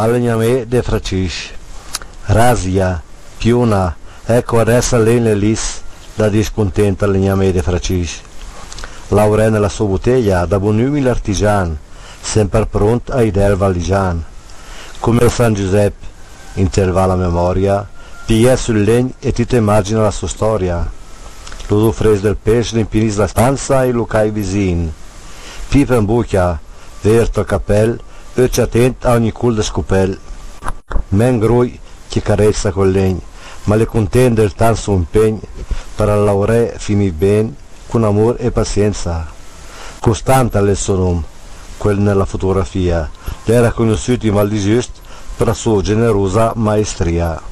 Allename de Fracis, Razia, Piuna, ecco adesso lei lis da discontenta allename de Fracis. Laurè nella sua bottiglia, da buon umile artigian, sempre pronto a idel valigian. Come il San Giuseppe, interva la memoria, pia sul legno e ti immagina la sua storia. Lo fres del pesce rimpinis la stanza e lo cai visin. Pipa in bucchia, verto il cappell, ecce attento a ogni cul de scopel. Men grui che carezza col legno, ma le contende il tan suo impegno, per la laurea finì ben, con amore e pazienza. Costante il suo nome, quel nella fotografia, l'era conosciuto in Val di Giust per la sua generosa maestria.